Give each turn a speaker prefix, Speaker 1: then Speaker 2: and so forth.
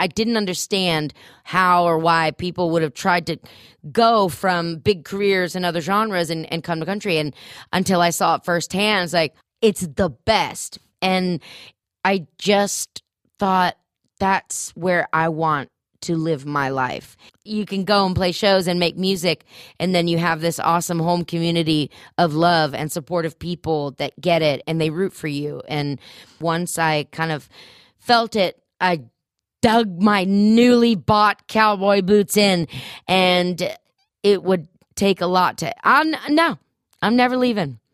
Speaker 1: I didn't understand how or why people would have tried to go from big careers in other genres and come to country. And until I saw it firsthand, it's like, it's the best. And I just thought that's where I want to live my life. You can go and play shows and make music, and then you have this awesome home community of love and supportive people that get it and they root for you. And once I kind of felt it, I dug my newly bought cowboy boots in, and it would take a lot to, no, I'm never leaving.